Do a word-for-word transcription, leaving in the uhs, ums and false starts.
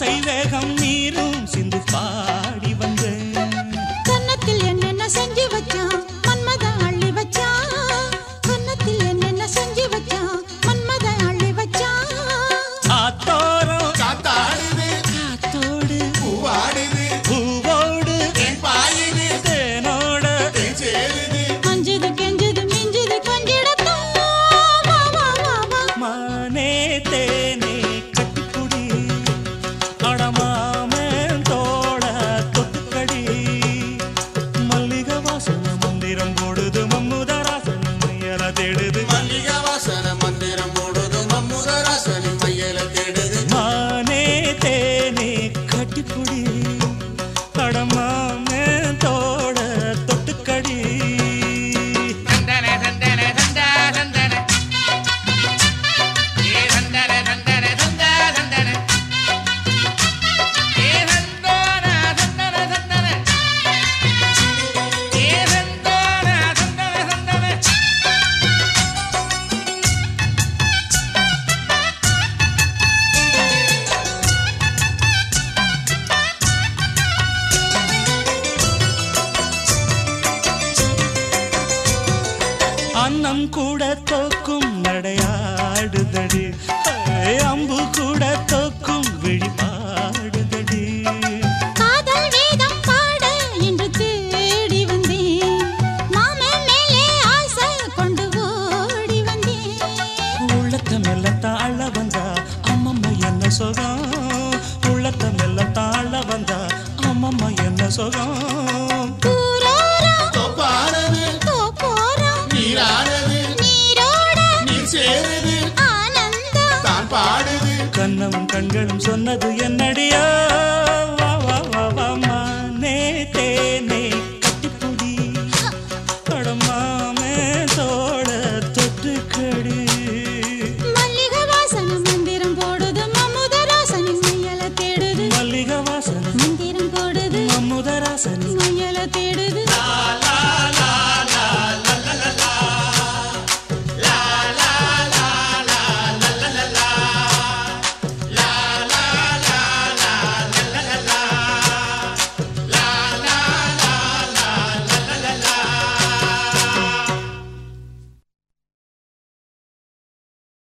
ஆசை வேகம் நீரும் சிந்து பாடி வந்தேன். கன்னத்தில் என்னென்ன செஞ்சு வச்சான் மன்மத அள்ளி வச்சான். கன்னத்தில் என்னென்ன செஞ்சு வச்சான் மன்மத அள்ளி வச்சான். ஆத்தோரம் காத்தாடுது காத்தோடு பூவாடுது பூவோடு பாயுது தேனோட சேருது அஞ்சுது கெஞ்சுது மிஞ்சுது கொஞ்சிடத்தான். வா வா வா வா மானே தேனே கட்டிக்குடி அடமாமன் தோட தொட்டுக்கடி. மல்லிகை வாசன மந்திரம் போடுது மம்முதராசன மையல தேடுது. மல்லிகை வாசன மந்திரம் போடுது மம்முதராசனி மையல தேடுது. மானே தேனே கட்டிக்குடி அடமாமன் தோட தொட்டுக்கடி. தந்தன தந்தன தந்தா தந்தன ஏ தந்தன தந்தன தந்தா தந்தன ஏ தந்தன தந்தன தந்தன ஏ தந்தன தந்தன தந்தன அன்னம் கூட தோக்கும் நடையாடுதடி. ஏய், அம்பு கூட தோக்கும் விழிபாடுதடி. காதல் வேதம் பாட என்று தேடி வந்தேன். மாமன் மேலே ஆசை கொண்டு ஓடி வந்தேன். உள்ளத்த மெல்ல தாழ வந்தா அம்மம்மா என்ன சுகம். உள்ளத்த மெல்ல தாழ வந்தா அம்மம்மா என்ன சுகம். தூரோரம் தோப்பானது தோப்போரம் நீரானது நீரோட நீர் சேருது ஆனந்தம். தான் பாடுது கண்ணமும் கண்களும் சொன்னது என்னடியா.